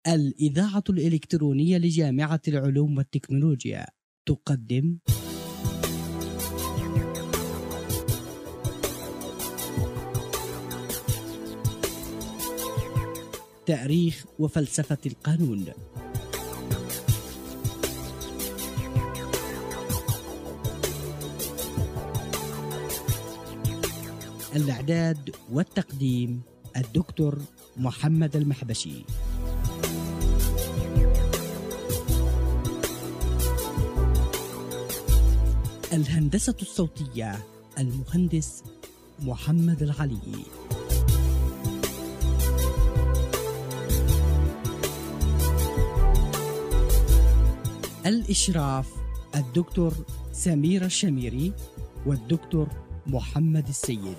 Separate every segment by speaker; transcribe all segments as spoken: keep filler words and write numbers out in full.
Speaker 1: الإذاعة الإلكترونية لجامعة العلوم والتكنولوجيا تقدم تاريخ وفلسفة القانون. الإعداد والتقديم الدكتور محمد المحبشي. الهندسة الصوتية المهندس محمد العلي. الإشراف الدكتور سمير الشميري والدكتور محمد السيد.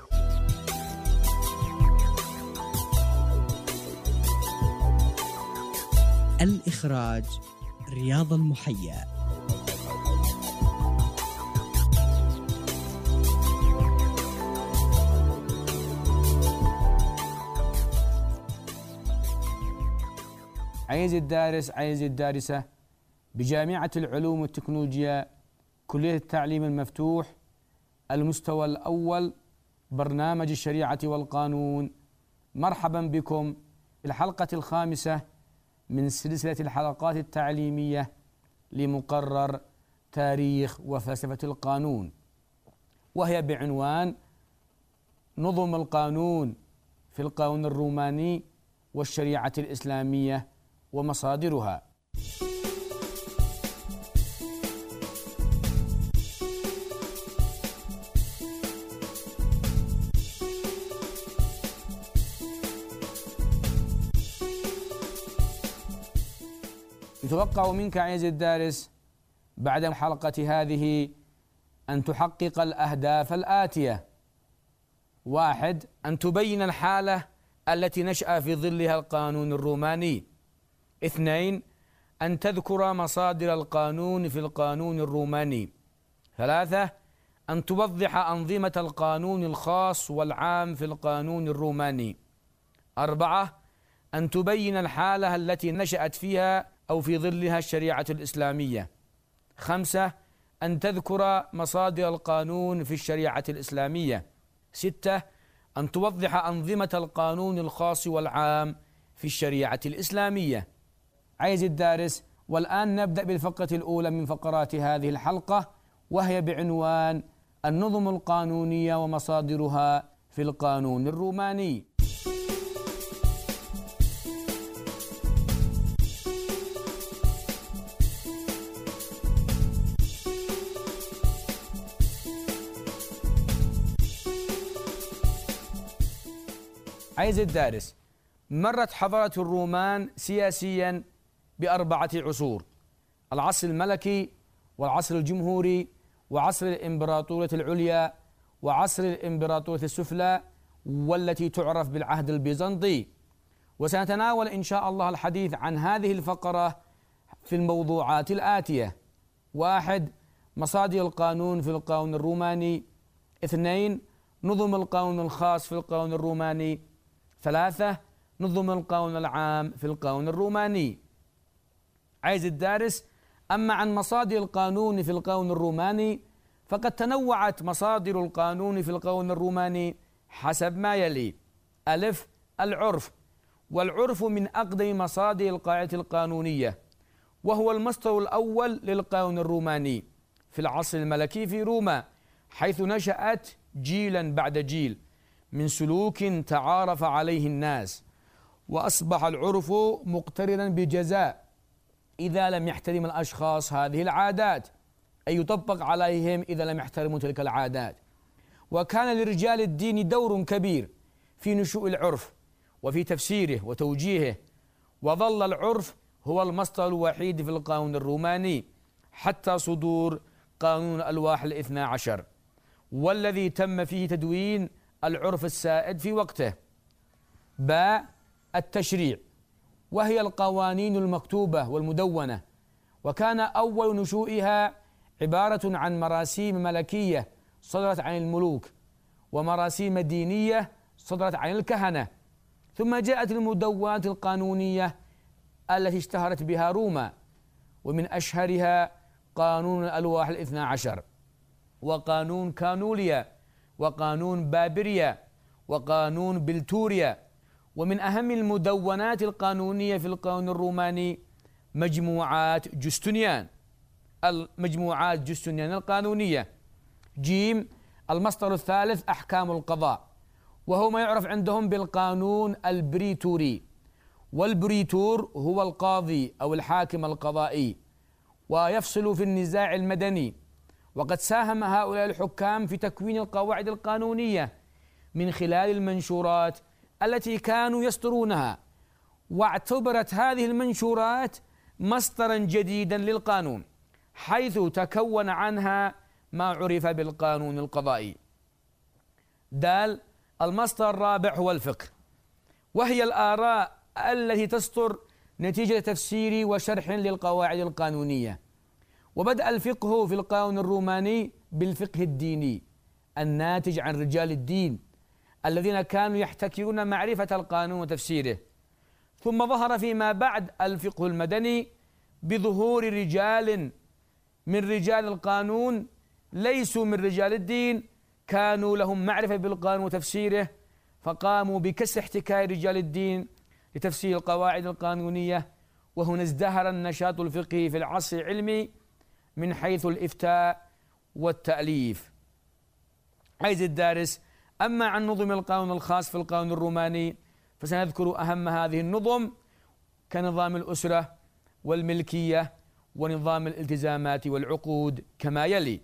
Speaker 1: الإخراج رياض المحيا.
Speaker 2: عزيزي الدارس، عزيزي الدارسة بجامعة العلوم والتكنولوجيا كلية التعليم المفتوح المستوى الأول برنامج الشريعة والقانون، مرحبا بكم في الحلقة الخامسة من سلسلة الحلقات التعليمية لمقرر تاريخ وفلسفة القانون، وهي بعنوان نظم القانون في القانون الروماني والشريعة الإسلامية ومصادرها. يتوقع منك عزيزي الدارس بعد الحلقة هذه أن تحقق الأهداف الآتية: واحد، أن تبين الحالة التي نشأ في ظلها القانون الروماني. اثنين، أن تذكر مصادر القانون في القانون الروماني. ثلاثة، أن توضح أنظمة القانون الخاص والعام في القانون الروماني. أربعة، أن تبين الحالة التي نشأت فيها أو في ظلها الشريعة الإسلامية. خمسة، أن تذكر مصادر القانون في الشريعة الإسلامية. ستة، أن توضح أنظمة القانون الخاص والعام في الشريعة الإسلامية. عزيزي الدارس، والآن نبدأ بالفقرة الأولى من فقرات هذه الحلقة، وهي بعنوان النظم القانونية ومصادرها في القانون الروماني. عزيزي الدارس، مرت حضارة الرومان سياسيا بأربعة عصور: العصر الملكي، والعصر الجمهوري، وعصر الإمبراطورية العليا، وعصر الإمبراطورية السفلى، والتي تعرف بالعهد البيزنطي. وسنتناول إن شاء الله الحديث عن هذه الفقرة في الموضوعات الآتية: واحد، مصادر القانون في القانون الروماني. اثنين، نظم القانون الخاص في القانون الروماني. ثلاثة، نظم القانون العام في القانون الروماني. عزيزي الدارس، أما عن مصادر القانون في القانون الروماني فقد تنوعت مصادر القانون في القانون الروماني حسب ما يلي: ألف، العرف، والعرف من أقدم مصادر القاعدة القانونية، وهو المصدر الأول للقانون الروماني في العصر الملكي في روما، حيث نشأت جيلا بعد جيل من سلوك تعارف عليه الناس، وأصبح العرف مقترنا بجزاء إذا لم يحترم الأشخاص هذه العادات، أي يطبق عليهم إذا لم يحترموا تلك العادات. وكان لرجال الدين دور كبير في نشوء العرف وفي تفسيره وتوجيهه، وظل العرف هو المصدر الوحيد في القانون الروماني حتى صدور قانون الألواح الاثنى عشر، والذي تم فيه تدوين العرف السائد في وقته. باء، التشريع، وهي القوانين المكتوبة والمدونة، وكان أول نشوئها عبارة عن مراسيم ملكية صدرت عن الملوك، ومراسيم دينية صدرت عن الكهنة، ثم جاءت المدونات القانونية التي اشتهرت بها روما، ومن أشهرها قانون الألواح الاثنى عشر، وقانون كانوليا، وقانون بابريا، وقانون بلتوريا. ومن أهم المدونات القانونية في القانون الروماني مجموعات جستنيان، المجموعات جستنيان القانونية. جيم المصدر الثالث أحكام القضاء، وهو ما يعرف عندهم بالقانون البريتوري، والبريتور هو القاضي أو الحاكم القضائي، ويفصل في النزاع المدني. وقد ساهم هؤلاء الحكام في تكوين القواعد القانونية من خلال المنشورات التي كانوا يصدرونها، واعتبرت هذه المنشورات مصدرا جديدا للقانون، حيث تكون عنها ما عرف بالقانون القضائي. دال المصدر الرابع هو الفقه، وهي الآراء التي تصدر نتيجة تفسير وشرح للقواعد القانونية. وبدأ الفقه في القانون الروماني بالفقه الديني الناتج عن رجال الدين الذين كانوا يحتكرون معرفة القانون وتفسيره، ثم ظهر فيما بعد الفقه المدني بظهور رجال من رجال القانون ليسوا من رجال الدين، كانوا لهم معرفة بالقانون وتفسيره، فقاموا بكسر احتكار رجال الدين لتفسير القواعد القانونية. وهنا ازدهر النشاط الفقهي في العصر العلمي من حيث الإفتاء والتأليف. عايز الدارس، أما عن نظم القانون الخاص في القانون الروماني فسنذكر أهم هذه النظم كنظام الأسرة والملكية ونظام الالتزامات والعقود كما يلي.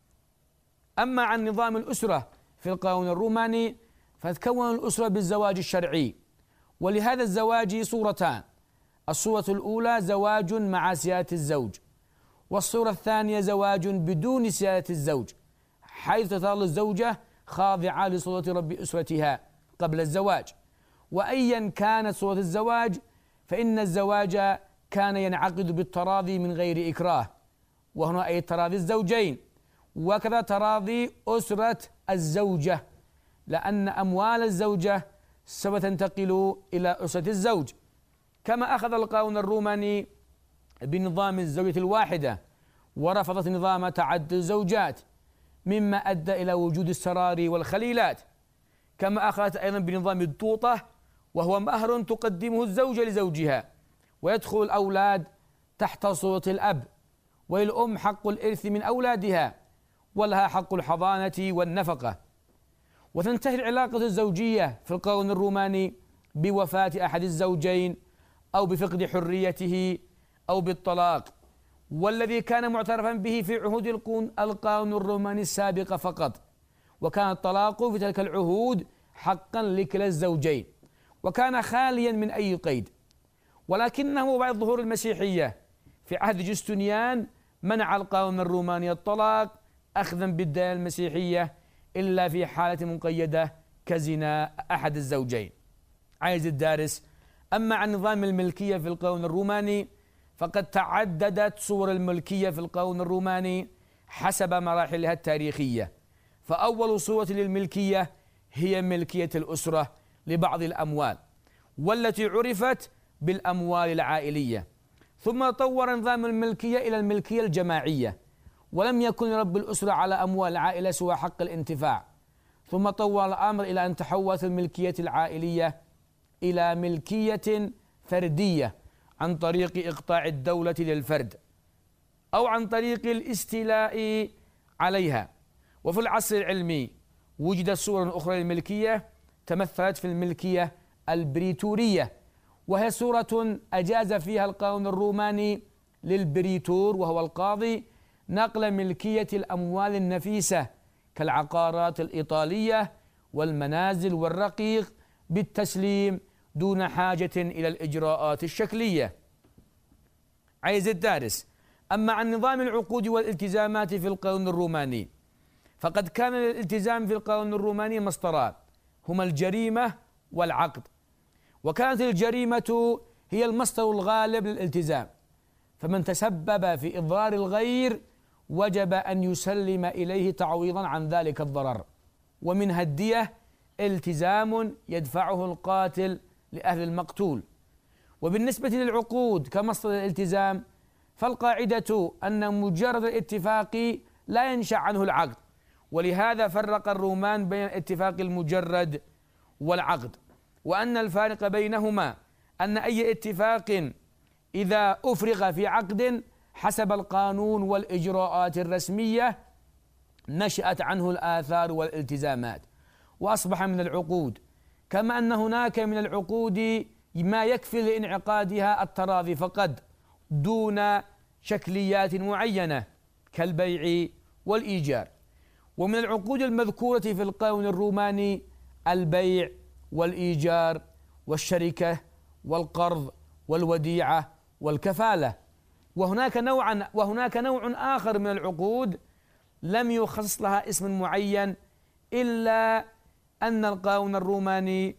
Speaker 2: أما عن نظام الأسرة في القانون الروماني فتكون الأسرة بالزواج الشرعي، ولهذا الزواج صورتان: الصورة الأولى زواج مع سيادة الزوج، والصورة الثانية زواج بدون سيادة الزوج، حيث تظل الزوجة خاضعة لسلطة رب أسرتها قبل الزواج. وأيا كانت صورة الزواج فإن الزواج كان ينعقد بالتراضي من غير إكراه، وهنا أي تراضي الزوجين، وكذا تراضي أسرة الزوجة، لأن أموال الزوجة سوف تنتقل إلى أسرة الزوج. كما أخذ القانون الروماني بنظام الزوجة الواحدة ورفضت نظام تعدد الزوجات، مما أدى إلى وجود السرار والخليلات. كما أخذت أيضا بنظام الطوطة، وهو مهر تقدمه الزوجة لزوجها، ويدخل الأولاد تحت سلطة الأب، وللأم حق الإرث من أولادها، ولها حق الحضانة والنفقة. وتنتهي العلاقة الزوجية في القانون الروماني بوفاة أحد الزوجين أو بفقد حريته أو بالطلاق، والذي كان معترفا به في عهود القانون الروماني السابقة فقط، وكان الطلاق في تلك العهود حقا لكلا الزوجين، وكان خاليا من أي قيد. ولكنه بعد ظهور المسيحية في عهد جستنيان منع القانون الروماني الطلاق أخذا بالديانة المسيحية إلا في حالة مقيدة كزنا أحد الزوجين. عايز الدارس، أما عن نظام الملكية في القانون الروماني فقد تعددت صور الملكية في القانون الروماني حسب مراحلها التاريخية. فأول صورة للملكية هي ملكية الأسرة لبعض الأموال، والتي عرفت بالأموال العائلية. ثم تطور نظام الملكية إلى الملكية الجماعية، ولم يكن رب الأسرة على أموال العائلة سوى حق الانتفاع. ثم طور الأمر إلى أن تحولت الملكية العائلية إلى ملكية فردية عن طريق إقطاع الدولة للفرد أو عن طريق الاستيلاء عليها. وفي العصر العلمي وجدت صور أخرى للملكية تمثلت في الملكية البريتورية، وهي صورة أجاز فيها القانون الروماني للبريتور وهو القاضي نقل ملكية الأموال النفيسة كالعقارات الإيطالية والمنازل والرقيق بالتسليم دون حاجة إلى الإجراءات الشكلية. عايز الدارس، أما عن نظام العقود والالتزامات في القانون الروماني فقد كان الالتزام في القانون الروماني مصدران هما الجريمة والعقد. وكانت الجريمة هي المصدر الغالب للالتزام، فمن تسبب في إضرار الغير وجب أن يسلم إليه تعويضا عن ذلك الضرر، ومنها الدية التزام يدفعه القاتل لأهل المقتول. وبالنسبة للعقود كمصدر الالتزام فالقاعدة أن مجرد الاتفاق لا ينشأ عنه العقد، ولهذا فرق الرومان بين الاتفاق المجرد والعقد، وأن الفارق بينهما أن أي اتفاق إذا أفرغ في عقد حسب القانون والإجراءات الرسمية نشأت عنه الآثار والالتزامات وأصبح من العقود، كما أن هناك من العقود ما يكفي لانعقادها التراضي فقط دون شكليات معينة كالبيع والإيجار. ومن العقود المذكورة في القانون الروماني البيع والإيجار والشركة والقرض والوديعة والكفالة. وهناك نوعا وهناك نوع آخر من العقود لم يخصص لها اسم معين إلا أن القانون الروماني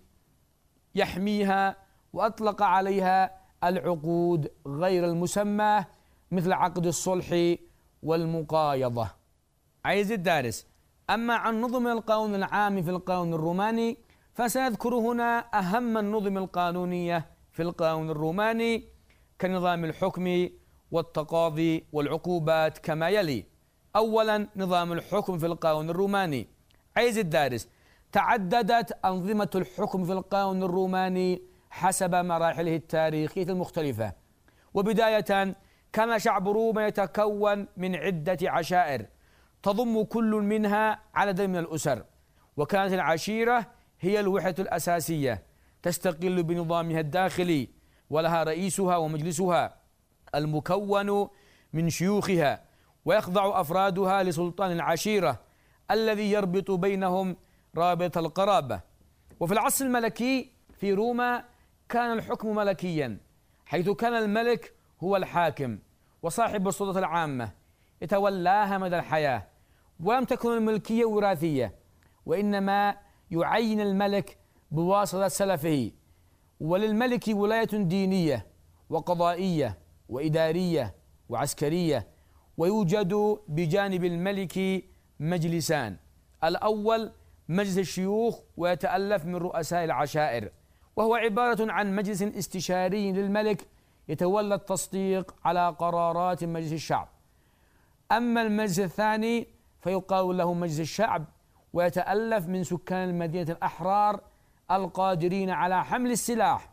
Speaker 2: يحميها وأطلق عليها العقود غير المسمى مثل عقد الصلح والمقايضة. عزيزي الدارس، أما عن نظم القانون العام في القانون الروماني فسنذكر هنا أهم النظم القانونية في القانون الروماني كنظام الحكم والتقاضي والعقوبات كما يلي. أولا نظام الحكم في القانون الروماني. عزيزي الدارس، تعددت أنظمة الحكم في القانون الروماني حسب مراحله التاريخية المختلفة. وبداية كان شعب روما يتكون من عدة عشائر تضم كل منها عددا من الأسر، وكانت العشيرة هي الوحدة الأساسية تستقل بنظامها الداخلي ولها رئيسها ومجلسها المكون من شيوخها، ويخضع أفرادها لسلطان العشيرة الذي يربط بينهم رابط القرابة. وفي العصر الملكي في روما كان الحكم ملكيا، حيث كان الملك هو الحاكم وصاحب السلطة العامة يتولاها مدى الحياة، ولم تكن الملكية وراثية، وإنما يعين الملك بواسطة سلفه. وللملك ولاية دينية وقضائية وإدارية وعسكرية، ويوجد بجانب الملك مجلسان: الأول مجلس الشيوخ ويتألف من رؤساء العشائر، وهو عبارة عن مجلس استشاري للملك يتولى التصديق على قرارات مجلس الشعب. أما المجلس الثاني فيقال له مجلس الشعب، ويتألف من سكان المدينة الأحرار القادرين على حمل السلاح،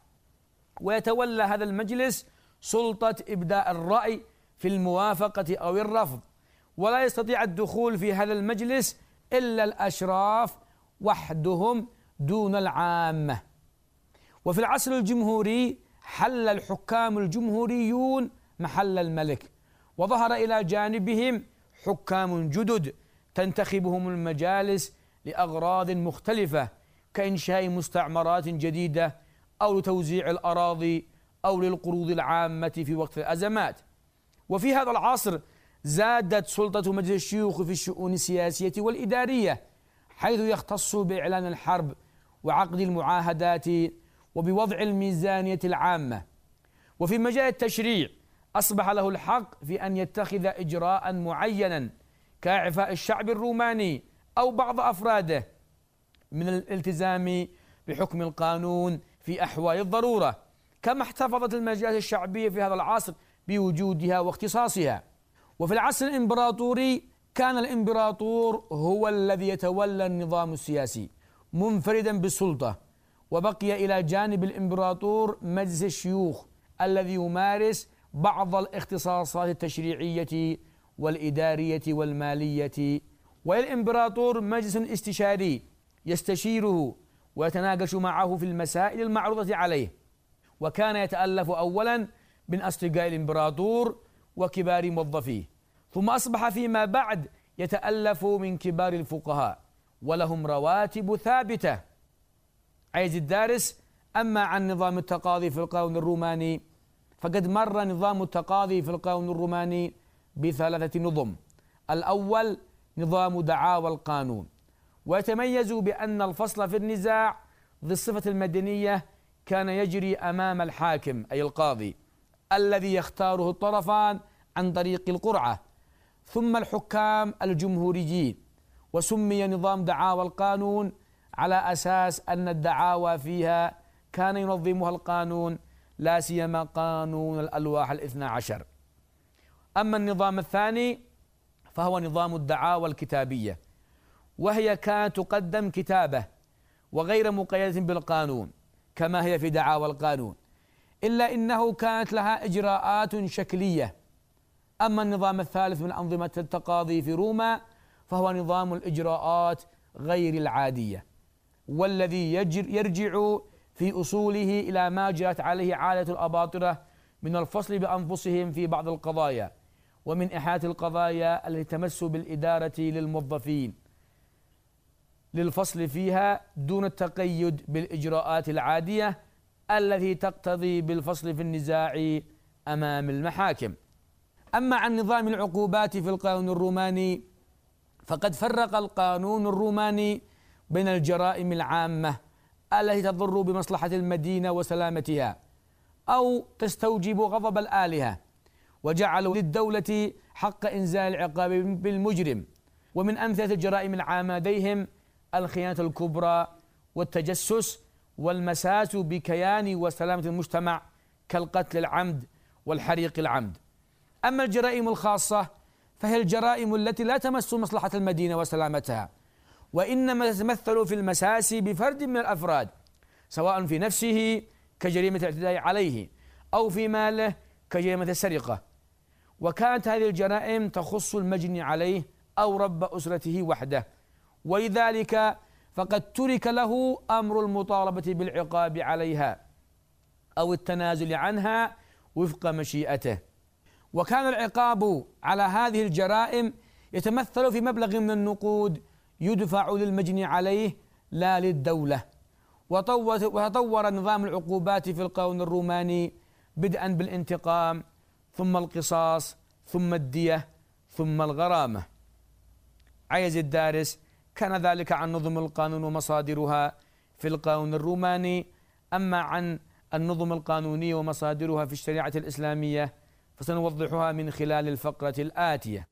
Speaker 2: ويتولى هذا المجلس سلطة إبداء الرأي في الموافقة أو الرفض، ولا يستطيع الدخول في هذا المجلس إلا الأشراف وحدهم دون العامة. وفي العصر الجمهوري حل الحكام الجمهوريون محل الملك، وظهر إلى جانبهم حكام جدد تنتخبهم المجالس لأغراض مختلفة كإنشاء مستعمرات جديدة أو لتوزيع الأراضي أو للقروض العامة في وقت الأزمات. وفي هذا العصر زادت سلطة مجلس الشيوخ في الشؤون السياسية والإدارية، حيث يختص بإعلان الحرب وعقد المعاهدات وبوضع الميزانية العامة. وفي مجال التشريع أصبح له الحق في أن يتخذ إجراء معينا كإعفاء الشعب الروماني أو بعض أفراده من الالتزام بحكم القانون في أحوال الضرورة، كما احتفظت المجالس الشعبية في هذا العصر بوجودها واختصاصها. وفي العصر الإمبراطوري كان الإمبراطور هو الذي يتولى النظام السياسي منفردا بالسلطة، وبقي إلى جانب الإمبراطور مجلس الشيوخ الذي يمارس بعض الاختصاصات التشريعية والإدارية والمالية. وللإمبراطور مجلس استشاري يستشيره ويتناقش معه في المسائل المعروضة عليه، وكان يتألف أولا من أصدقاء الإمبراطور وكبار موظفيه، ثم أصبح فيما بعد يتألف من كبار الفقهاء ولهم رواتب ثابتة. عزيزي الدارس، أما عن نظام التقاضي في القانون الروماني فقد مر نظام التقاضي في القانون الروماني بثلاثة نظم. الأول نظام دعاوى القانون، ويتميز بأن الفصل في النزاع ذي الصفة المدنية كان يجري أمام الحاكم أي القاضي الذي يختاره الطرفان عن طريق القرعة، ثم الحكام الجمهوريين. وسمي نظام دعاوى القانون على أساس أن الدعاوى فيها كان ينظمها القانون لا سيما قانون الألواح الاثنى عشر. أما النظام الثاني فهو نظام الدعاوى الكتابية، وهي كانت تقدم كتابة وغير مقيدة بالقانون كما هي في دعاوى القانون، إلا إنه كانت لها إجراءات شكلية. أما النظام الثالث من أنظمة التقاضي في روما فهو نظام الإجراءات غير العادية، والذي يرجع في أصوله إلى ما جرت عليه عادة الأباطرة من الفصل بأنفسهم في بعض القضايا، ومن إحاطة القضايا التي تمس بالإدارة للموظفين للفصل فيها دون التقيد بالإجراءات العادية التي تقتضي بالفصل في النزاع أمام المحاكم. أما عن نظام العقوبات في القانون الروماني فقد فرق القانون الروماني بين الجرائم العامة التي تضر بمصلحة المدينة وسلامتها أو تستوجب غضب الآلهة، وجعلوا للدولة حق إنزال العقاب بالمجرم. ومن أمثلة الجرائم العامة لديهم الخيانة الكبرى والتجسس والمساس بكيان وسلامة المجتمع كالقتل العمد والحريق العمد. أما الجرائم الخاصة فهي الجرائم التي لا تمس مصلحة المدينة وسلامتها، وإنما تتمثل في المساس بفرد من الأفراد سواء في نفسه كجريمة الاعتداء عليه أو في ماله كجريمة السرقة. وكانت هذه الجرائم تخص المجني عليه أو رب أسرته وحده، ولذلك فقد ترك له أمر المطالبة بالعقاب عليها أو التنازل عنها وفق مشيئته. وكان العقاب على هذه الجرائم يتمثل في مبلغ من النقود يدفع للمجني عليه لا للدولة. وتطور نظام العقوبات في القانون الروماني بدءا بالانتقام ثم القصاص ثم الدية ثم الغرامة. عزيزي الدارس، كان ذلك عن نظم القانون ومصادرها في القانون الروماني. أما عن النظم القانونية ومصادرها في الشريعة الإسلامية فسنوضحها من خلال الفقرة الآتية.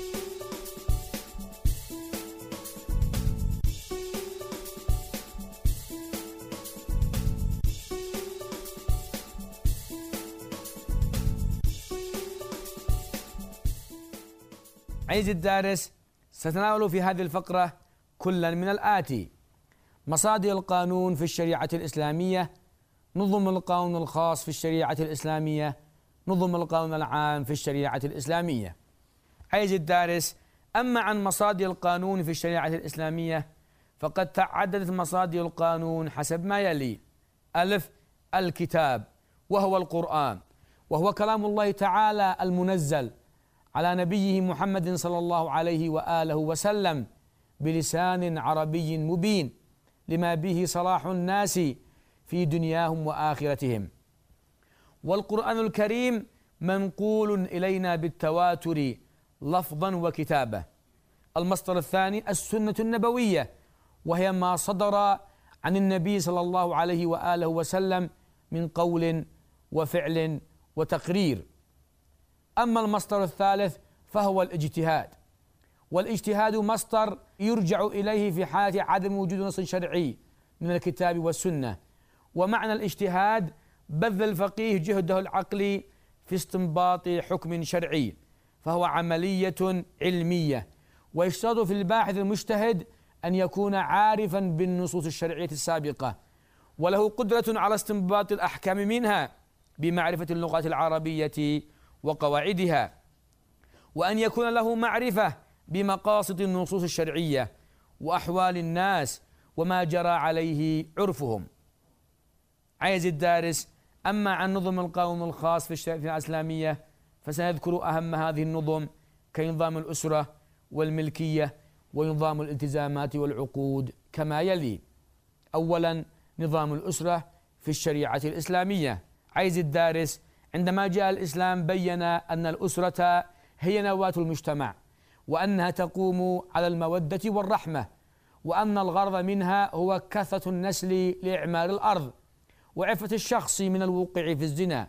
Speaker 2: عزيزي الدارس، سنتناول في هذه الفقرة كلا من الآتي: مصادر القانون في الشريعة الإسلامية، نظم القانون الخاص في الشريعة الإسلامية، نظم القانون العام في الشريعة الإسلامية. عزيزي الدارس، أما عن مصادر القانون في الشريعة الإسلامية فقد تعددت مصادر القانون حسب ما يلي: ألف، الكتاب وهو القرآن، وهو كلام الله تعالى المنزل على نبيه محمد صلى الله عليه وآله وسلم بلسان عربي مبين لما به صلاح الناس في دنياهم وآخرتهم. والقرآن الكريم منقول إلينا بالتواتر لفظا وكتابة. المصدر الثاني السنة النبوية، وهي ما صدر عن النبي صلى الله عليه وآله وسلم من قول وفعل وتقرير. أما المصدر الثالث فهو الاجتهاد، والاجتهاد مصدر يرجع إليه في حالة عدم وجود نص شرعي من الكتاب والسنة. ومعنى الاجتهاد بذل الفقيه جهده العقلي في استنباط حكم شرعي، فهو عملية علمية، ويشترط في الباحث المجتهد أن يكون عارفا بالنصوص الشرعية السابقة، وله قدرة على استنباط الأحكام منها بمعرفة اللغة العربية وقواعدها، وأن يكون له معرفة بمقاصد النصوص الشرعية وأحوال الناس وما جرى عليه عرفهم. عزيزي الدارس، أما عن نظم القانون الخاص في الشريعة الإسلامية فسنذكر أهم هذه النظم كنظام الأسرة والملكية ونظام الالتزامات والعقود كما يلي: أولا، نظام الأسرة في الشريعة الإسلامية. عزيزي الدارس، عندما جاء الإسلام بين أن الأسرة هي نواة المجتمع، وأنها تقوم على المودة والرحمة، وأن الغرض منها هو كثرة النسل لإعمار الأرض وعفة الشخص من الوقوع في الزنا.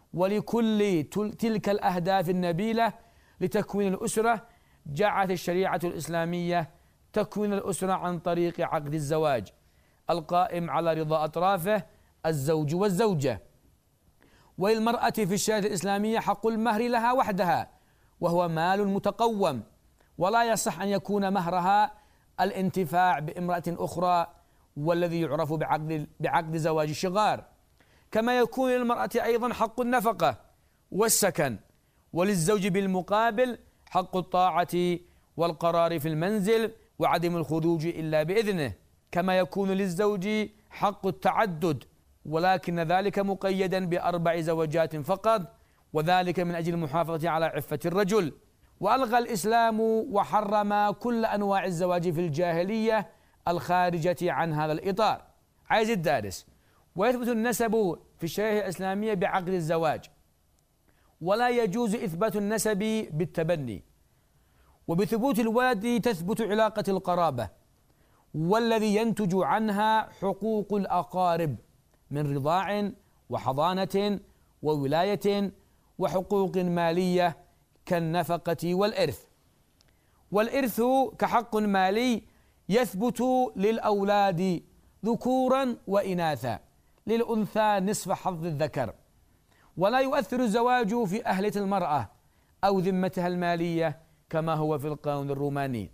Speaker 2: ولكل تلك الأهداف النبيلة لتكوين الأسرة جعلت الشريعة الإسلامية تكوين الأسرة عن طريق عقد الزواج القائم على رضا أطرافه الزوج والزوجة، وللمرأة في الشريعة الإسلامية حق المهر لها وحدها، وهو مال متقوم، ولا يصح أن يكون مهرها الانتفاع بامرأة أخرى، والذي يعرف بعقد بعقد زواج الشغار. كما يكون للمرأة أيضا حق النفقة والسكن، وللزوج بالمقابل حق الطاعة والقرار في المنزل وعدم الخروج إلا بإذنه. كما يكون للزوج حق التعدد، ولكن ذلك مقيدا بأربع زوجات فقط، وذلك من أجل المحافظة على عفة الرجل. وألغى الإسلام وحرم كل أنواع الزواج في الجاهلية الخارجة عن هذا الإطار. عايز الدارس، ويثبت النسب في الشريعة الإسلامية بعقد الزواج، ولا يجوز إثبات النسب بالتبني. وبثبوت الولد تثبت علاقة القرابة، والذي ينتج عنها حقوق الأقارب من رضاع وحضانة وولاية وحقوق مالية كالنفقة والإرث. والإرث كحق مالي يثبت للأولاد ذكورا وإناثا، للأنثى نصف حظ الذكر. ولا يؤثر الزواج في أهلية المرأة أو ذمتها المالية كما هو في القانون الروماني،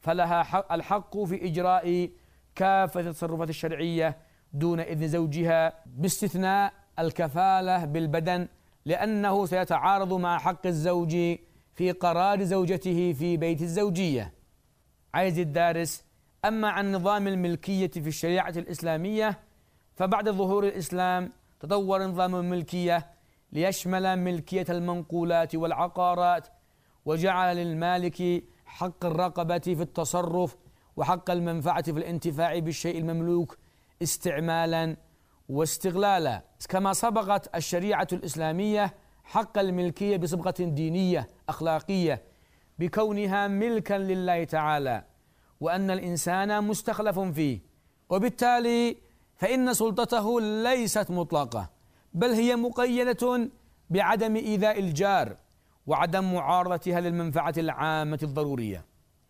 Speaker 2: فلها الحق في إجراء كافة التصرفات الشرعية دون إذن زوجها، باستثناء الكفالة بالبدن، لأنه سيتعارض مع حق الزوج في قرار زوجته في بيت الزوجية. عايز الدارس، أما عن نظام الملكية في الشريعة الإسلامية، فبعد ظهور الإسلام تطور نظام الملكية ليشمل ملكية المنقولات والعقارات، وجعل للمالك حق الرقبة في التصرف وحق المنفعة في الانتفاع بالشيء المملوك استعمالا واستغلالا. كما صبغت الشريعة الإسلامية حق الملكية بصبغة دينية أخلاقية بكونها ملكا لله تعالى، وأن الإنسان مستخلف فيه، وبالتالي فإن سلطته ليست مطلقة، بل هي مقيدة بعدم إيذاء الجار وعدم معارضتها للمنفعة العامة الضرورية.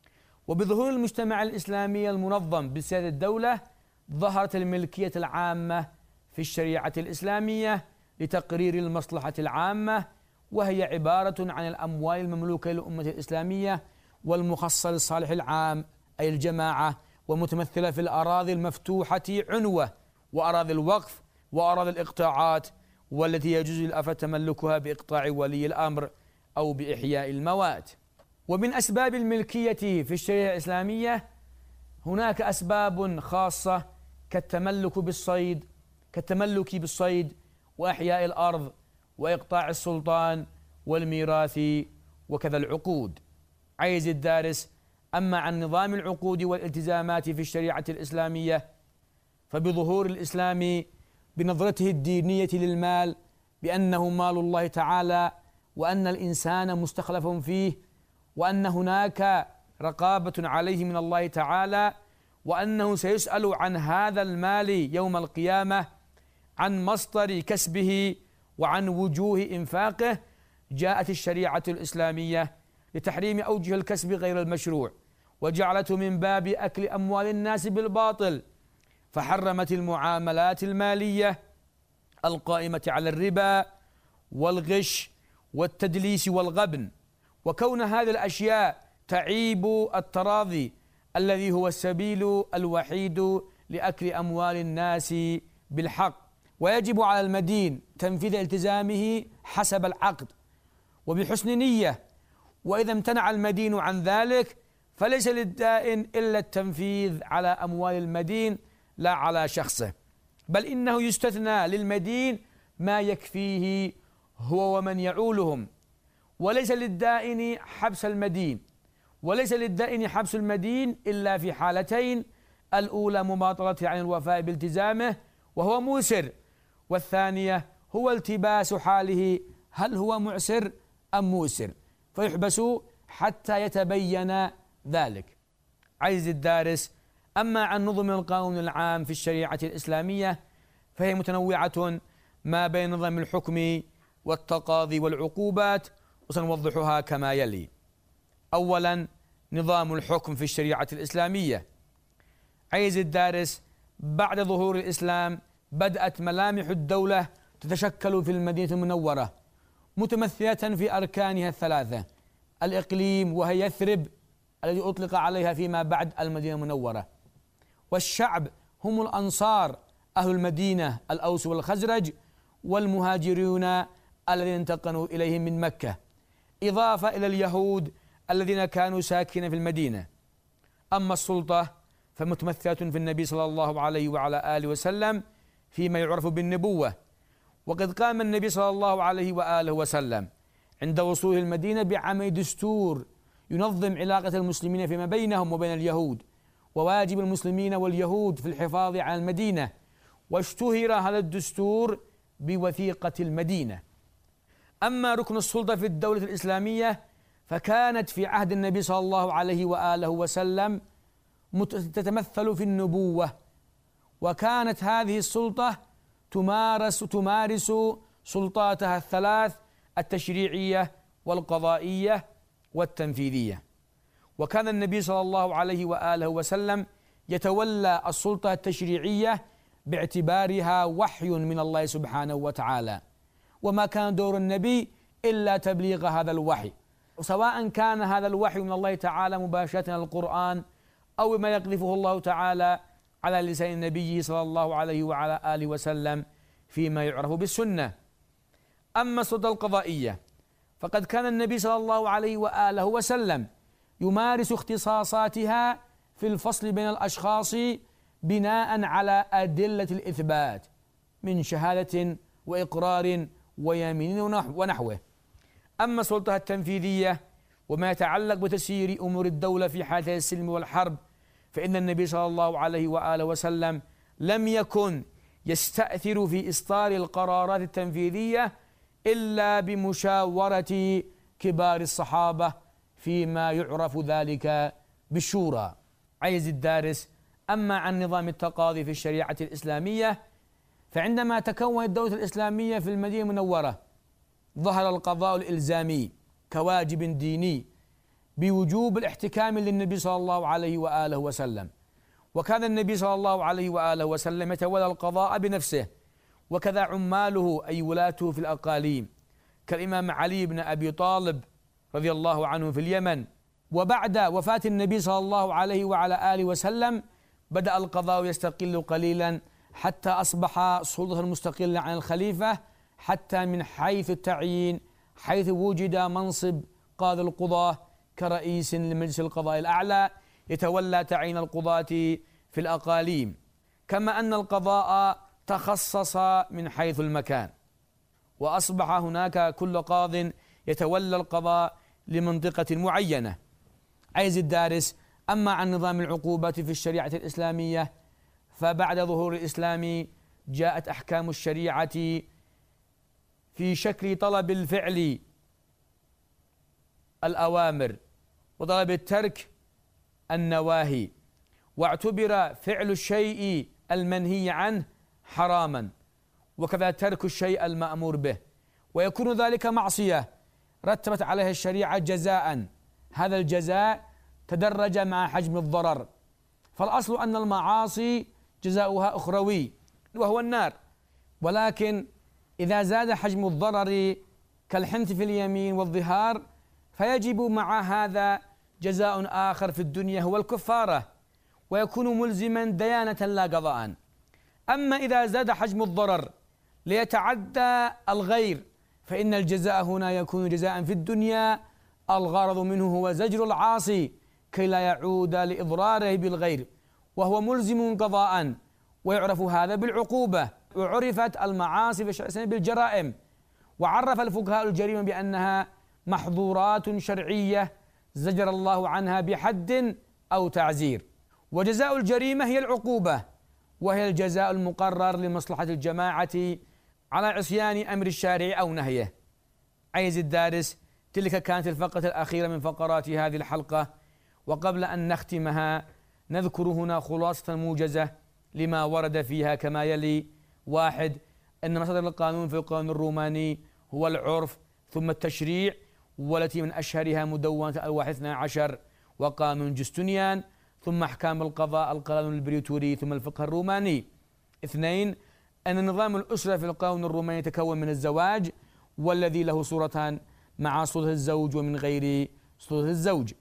Speaker 2: وبظهور المجتمع الإسلامي المنظم بسيادة الدولة، ظهرت الملكية العامة في الشريعة الإسلامية لتقرير المصلحة العامة، وهي عبارة عن الأموال المملوكة للأمة الإسلامية والمخصصة للصالح العام أي الجماعة، ومتمثلة في الأراضي المفتوحة عنوة، وأراضي الوقف، وأراضي الإقطاعات، والتي يجوز للأفراد تملكها بإقطاع ولي الأمر أو بإحياء الموات. ومن أسباب الملكية في الشريعة الإسلامية هناك أسباب خاصة كالتملك بالصيد كالتملك بالصيد وإحياء الأرض وإقطاع السلطان والميراث وكذا العقود. عايز الدارس، أما عن نظام العقود والالتزامات في الشريعة الإسلامية، فبظهور الإسلام بنظرته الدينية للمال بأنه مال الله تعالى، وأن الإنسان مستخلف فيه، وأن هناك رقابة عليه من الله تعالى، وأنه سيسأل عن هذا المال يوم القيامة، عن مصدر كسبه وعن وجوه إنفاقه، جاءت الشريعة الإسلامية لتحريم أوجه الكسب غير المشروع، وجعلته من باب أكل أموال الناس بالباطل، فحرمت المعاملات المالية القائمة على الربا والغش والتدليس والغبن. وكون هذه الأشياء تعيب التراضي الذي هو السبيل الوحيد لأكل أموال الناس بالحق، ويجب على المدين تنفيذ التزامه حسب العقد وبحسن نية، وإذا امتنع المدين عن ذلك فليس للدائن إلا التنفيذ على أموال المدين لا على شخصه، بل إنه يستثنى للمدين ما يكفيه هو ومن يعولهم، وليس للدائن حبس المدين وليس للدائن حبس المدين إلا في حالتين: الأولى مماطلته عن الوفاء بالتزامه وهو موسر، والثانية هو التباس حاله هل هو معسر أم موسر، فيحبس حتى يتبين ذلك. عزيز الدارس، أما عن نظم القانون العام في الشريعة الإسلامية فهي متنوعة ما بين نظام الحكم والتقاضي والعقوبات، وسنوضحها كما يلي. أولا، نظام الحكم في الشريعة الإسلامية. عزيز الدارس، بعد ظهور الإسلام بدأت ملامح الدولة تتشكل في المدينة المنورة متمثلة في أركانها الثلاثة: الإقليم وهي يثرب الذي أطلق عليها فيما بعد المدينة المنورة، والشعب هم الأنصار أهل المدينة الأوس والخزرج، والمهاجرون الذين انتقلوا إليهم من مكة، إضافة إلى اليهود الذين كانوا ساكنين في المدينة. أما السلطة فمتمثلة في النبي صلى الله عليه وعلى آله وسلم فيما يعرف بالنبوة، وقد قام النبي صلى الله عليه وآله وسلم عند وصوله المدينة بعمل دستور ينظم علاقة المسلمين فيما بينهم وبين اليهود، وواجب المسلمين واليهود في الحفاظ على المدينة، واشتهر هذا الدستور بوثيقة المدينة. أما ركن السلطة في الدولة الإسلامية فكانت في عهد النبي صلى الله عليه وآله وسلم تتمثل في النبوة، وكانت هذه السلطة تمارس تمارس سلطاتها الثلاث: التشريعية والقضائية والتنفيذية. وكان النبي صلى الله عليه وآله وسلم يتولى السلطة التشريعية باعتبارها وحي من الله سبحانه وتعالى، وما كان دور النبي إلا تبليغ هذا الوحي، سواء كان هذا الوحي من الله تعالى مباشرة القرآن أو ما يقذفه الله تعالى على لسان النبي صلى الله عليه وعلى آله وسلم فيما يعرف بالسنة. أما السلطة القضائية فقد كان النبي صلى الله عليه وآله وسلم يمارس اختصاصاتها في الفصل بين الأشخاص بناء على أدلة الإثبات من شهادة وإقرار ويمين ونحوه. أما السلطة التنفيذية وما يتعلق بتسيير أمور الدولة في حالة السلم والحرب فإن النبي صلى الله عليه وآله وسلم لم يكن يستأثر في إصدار القرارات التنفيذية إلا بمشاورة كبار الصحابة فيما يعرف ذلك بالشورى. عزيزي الدارس، أما عن نظام التقاضي في الشريعة الإسلامية فعندما تكونت الدولة الإسلامية في المدينة المنورة ظهر القضاء الإلزامي كواجب ديني بوجوب الاحتكام للنبي صلى الله عليه وآله وسلم، وكان النبي صلى الله عليه وآله وسلم يتولى القضاء بنفسه، وكذا عماله أي ولاته في الأقاليم كالإمام علي بن أبي طالب رضي الله عنه في اليمن. وبعد وفاة النبي صلى الله عليه وعلى آله وسلم بدأ القضاء يستقل قليلا حتى أصبح سلطة مستقلة عن الخليفة، حتى من حيث التعيين، حيث وجد منصب قاضي القضاة كرئيس لمجلس القضاء الأعلى يتولى تعيين القضاة في الأقاليم، كما أن القضاء تخصص من حيث المكان، وأصبح هناك كل قاض يتولى القضاء لمنطقة معينة. عزيزي الدارس، أما عن نظام العقوبات في الشريعة الإسلامية فبعد ظهور الإسلام جاءت أحكام الشريعة في شكل طلب الفعل الأوامر وطلب الترك النواهي، واعتبر فعل الشيء المنهي عنه حراما، وكذا ترك الشيء المأمور به، ويكون ذلك معصية رتبت عليها الشريعة جزاء، هذا الجزاء تدرج مع حجم الضرر، فالأصل أن المعاصي جزاؤها أخروي وهو النار، ولكن إذا زاد حجم الضرر كالحنث في اليمين والظهار فيجب مع هذا جزاء آخر في الدنيا هو الكفارة، ويكون ملزما ديانة لا قضاء. أما إذا زاد حجم الضرر ليتعدى الغير فإن الجزاء هنا يكون جزاء في الدنيا، الغرض منه هو زجر العاصي كي لا يعود لإضراره بالغير، وهو ملزم قضاء، ويعرف هذا بالعقوبة. وعرفت المعاصي في الشرع الإسلامي بالجرائم، وعرف الفقهاء الجريمة بأنها محظورات شرعية زجر الله عنها بحد أو تعزير، وجزاء الجريمة هي العقوبة، وهي الجزاء المقرر لمصلحة الجماعة على عصيان أمر الشارع أو نهيه. عزيزي الدارس، تلك كانت الفقرة الأخيرة من فقرات هذه الحلقة، وقبل أن نختمها نذكر هنا خلاصة موجزة لما ورد فيها كما يلي: واحد، أن مصدر القانون في القانون الروماني هو العرف ثم التشريع، والتي من أشهرها مدونة الواحد اثنا عشر وقانون جستنيان، ثم أحكام القضاء القانون البريتوري، ثم الفقه الروماني. اثنين، أن نظام الأسرة في القانون الروماني يتكون من الزواج والذي له صورتان مع سلطة الزوج ومن غير سلطة الزوج،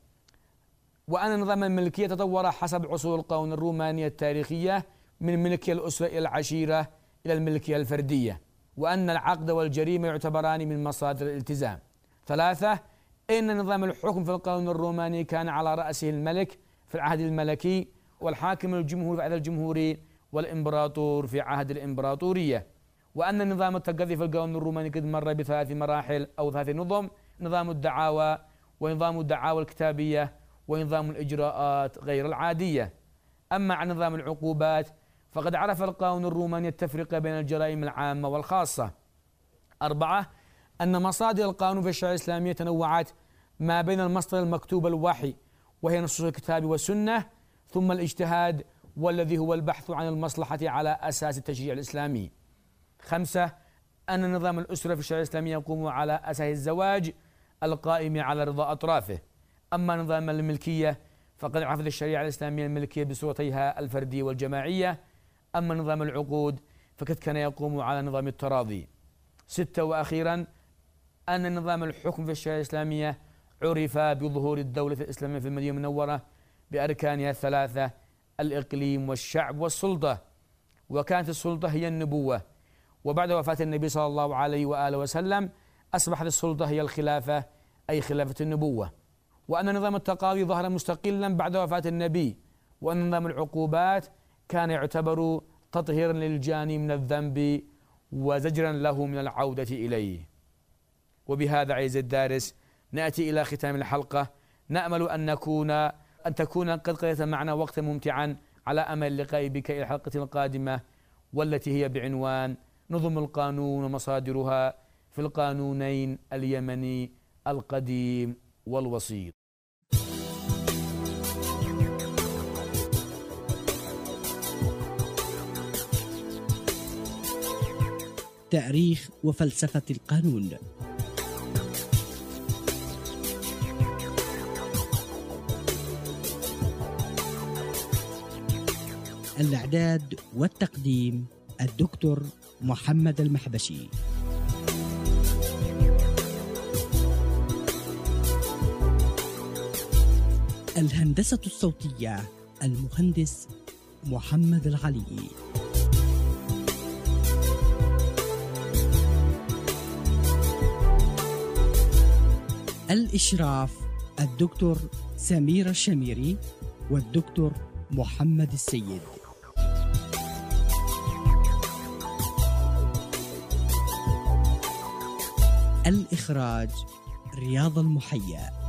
Speaker 2: وأن نظام الملكية تطور حسب عصور القانون الروماني التاريخية من ملكية الأسرة إلى العشيرة إلى الملكية الفردية، وأن العقد والجريمة يعتبران من مصادر الالتزام. ثلاثة، إن نظام الحكم في القانون الروماني كان على رأسه الملك في العهد الملكي، والحاكم الجمهوري في العهد الجمهوري، والإمبراطور في عهد الإمبراطورية، وأن نظام التقاضي في القانون الروماني قد مر بثلاث مراحل أو ثلاث نظم: نظام الدعاوى، ونظام الدعاوى الكتابية، ونظام الإجراءات غير العادية. أما عن نظام العقوبات فقد عرف القانون الروماني التفرقة بين الجرائم العامة والخاصة. أربعة، أن مصادر القانون في الشريعة الإسلامية تنوعت ما بين المصدر المكتوب الوحي وهي نصوص الكتاب والسنة، ثم الاجتهاد والذي هو البحث عن المصلحة على أساس التشريع الإسلامي. خمسة، أن نظام الأسرة في الشريعة الإسلامية يقوم على أساس الزواج القائم على رضا أطرافه. أما نظام الملكية فقد عرفت الشريعة الإسلامية الملكية بصورتيها الفردية والجماعية. أما نظام العقود فقد كان يقوم على نظام التراضي. ستة، وأخيرا أن نظام الحكم في الشريعة الإسلامية عرف بظهور الدولة الإسلامية في المدينة المنورة بأركانها الثلاثة: الإقليم والشعب والسلطة. وكانت السلطة هي النبوة، وبعد وفاة النبي صلى الله عليه وآله وسلم أصبحت السلطة هي الخلافة، أي خلافة النبوة. وأن نظام التقاضي ظهر مستقلا بعد وفاة النبي، وأن نظام العقوبات كان يعتبر تطهيرا للجاني من الذنب وزجرا له من العودة إليه. وبهذا عزيز الدارس نأتي إلى ختام الحلقة، نأمل أن نكون أن تكون قد قضيت معنا وقتا ممتعا، على أمل اللقاء بك إلى الحلقة القادمة، والتي هي بعنوان نظم القانون ومصادرها في القانونين اليمني القديم والوسيط.
Speaker 1: تاريخ وفلسفة القانون. الإعداد والتقديم الدكتور محمد المحبشي. الهندسة الصوتية المهندس محمد العلي. الإشراف الدكتور سميرة الشميري والدكتور محمد السيد. الإخراج رياض المحيا.